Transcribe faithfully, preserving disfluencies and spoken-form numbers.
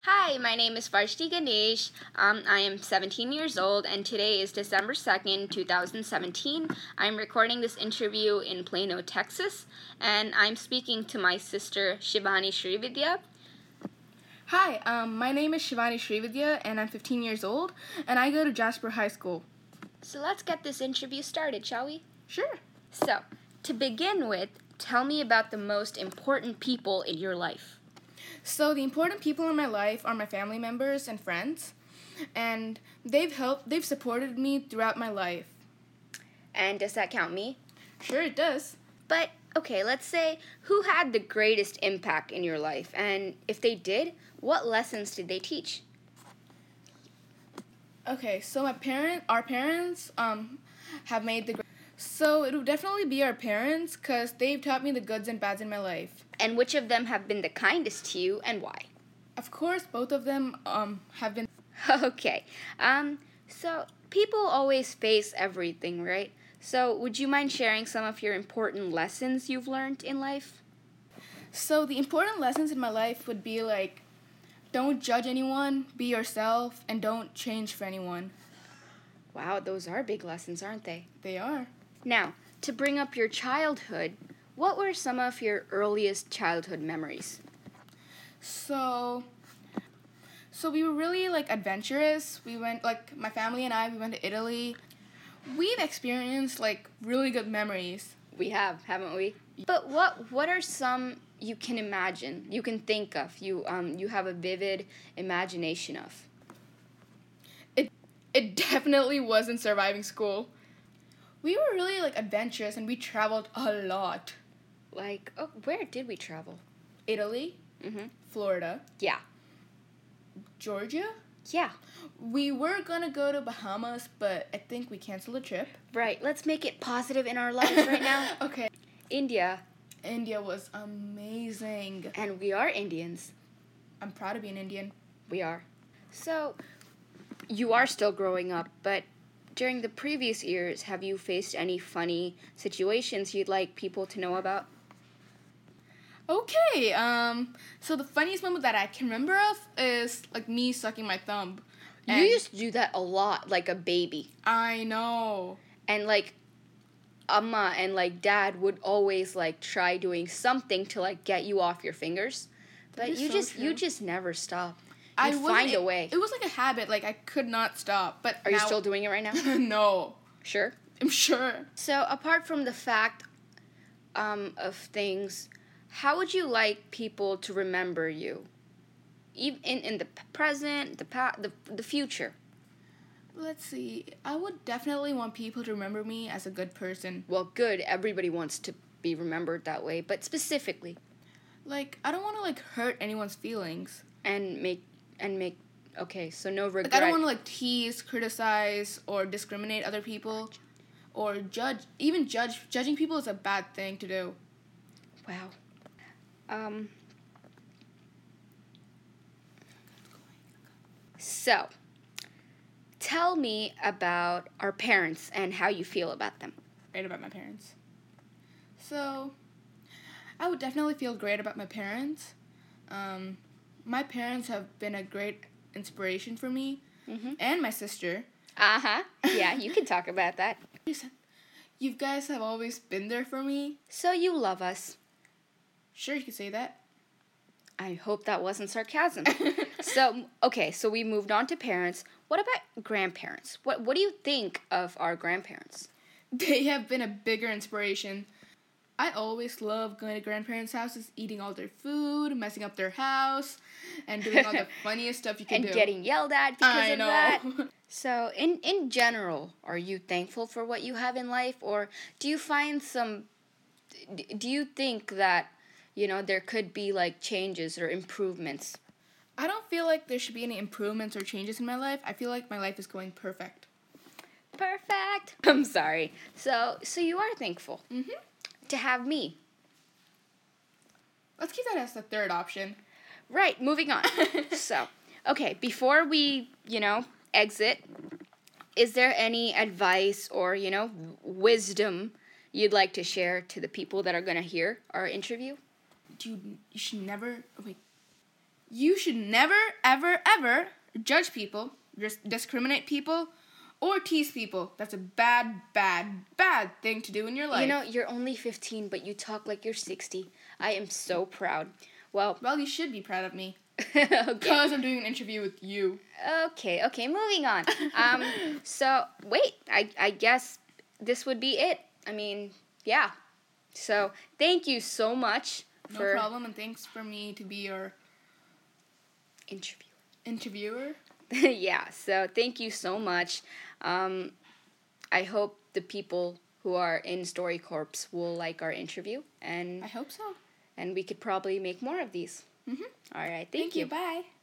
Hi, my name is Varshti Ganesh. Um, I am seventeen years old, and today is December second, two thousand seventeen. I'm recording this interview in Plano, Texas, and I'm speaking to my sister, Shivani Srividya. Hi, um, my name is Shivani Srividya, and I'm fifteen years old, and I go to Jasper High School. So let's get this interview started, shall we? Sure. So, to begin with, tell me about the most important people in your life. So the important people in my life are my family members and friends, and they've helped, they've supported me throughout my life. And does that count me? Sure, it does. But, okay, let's say, who had the greatest impact in your life? And if they did, what lessons did they teach? Okay, so my parent, our parents, um, have made the. So it would definitely be our parents, cause they've taught me the goods and bads in my life. And which of them have been the kindest to you, and why? Of course, both of them um have been. Okay, um, so people always face everything, right? So would you mind sharing some of your important lessons you've learned in life? So the important lessons in my life would be like, don't judge anyone, be yourself, and don't change for anyone. Wow, those are big lessons, aren't they? They are. Now, to bring up your childhood, what were some of your earliest childhood memories? So, so we were really like adventurous. We went, like my family and I, we went to Italy. We've experienced like really good memories. We have, haven't we? But what what are some you can imagine, you can think of, you um you have a vivid imagination of? It it definitely wasn't surviving school. We were really like adventurous and we traveled a lot. Like, oh, where did we travel? Italy, Mm-hmm. Florida, Yeah. Georgia. Yeah. We were gonna go to Bahamas, but I think we canceled the trip. Right. Let's make it positive in our lives right now. Okay. India. India was amazing. And we are Indians. I'm proud to be an Indian. We are. So, you are still growing up, but during the previous years, have you faced any funny situations you'd like people to know about? Okay, um, so the funniest moment that I can remember of is, like, me sucking my thumb. You And used to do that a lot, like a baby. I know. And, like, Amma and, like, Dad would always, like, try doing something to, like, get you off your fingers. That But is you so just true. you just never stop. I You wasn't- find a it- way. It was like a habit, like, I could not stop, but Are you now- still doing it right now? No. Sure. I'm sure. So, apart from the fact um, of things, how would you like people to remember you? Even in, in the p- present, the past, the, the future. Let's see. I would definitely want people to remember me as a good person. Well, good. Everybody wants to be remembered that way, but specifically, Like, I don't want to, like, hurt anyone's feelings. and make and make. Okay, so no regret. Like, I don't want to, like, tease, criticize, or discriminate other people. Or judge. Even judge. Judging people is a bad thing to do. Wow. Um. So, tell me about our parents and how you feel about them. Great about my parents. So, I would definitely feel great about my parents. Um, my parents have been a great inspiration for me Mm-hmm. and my sister. Uh huh. Yeah, you can talk about that. You guys have always been there for me. So you love us. Sure, you could say that. I hope that wasn't sarcasm. So, okay, so we moved on to parents. What about grandparents? What What do you think of our grandparents? They have been a bigger inspiration. I always love going to grandparents' houses, eating all their food, messing up their house, and doing all the funniest stuff you can And do. getting yelled at because I of know. that. So, in in general, are you thankful for what you have in life, or do you find some? d- Do you think that you know there could be like changes or improvements? I don't feel like there should be any improvements or changes in my life. I feel like my life is going perfect. Perfect. I'm sorry. So, so you are thankful Mm-hmm. to have me. Let's keep that as the third option. Right, moving on. So, okay, before we, you know, exit, is there any advice or, you know, wisdom you'd like to share to the people that are going to hear our interview? Dude, you should never. Oh wait. You should never, ever, ever judge people, dis- discriminate people, or tease people. That's a bad, bad, bad thing to do in your life. You know, you're only fifteen, but you talk like you're sixty. I am so proud. Well, well, you should be proud of me. okay. Because I'm doing an interview with you. Okay, okay, moving on. Um, so, wait, I, I guess this would be it. I mean, yeah. So, thank you so much No for... problem, and thanks for me to be your... interviewer. Interviewer? Yeah, so thank you so much. Um, I hope the people who are in StoryCorps will like our interview, and I hope so. and we could probably make more of these. Mm-hmm. All right, thank, Thank you. you. Bye.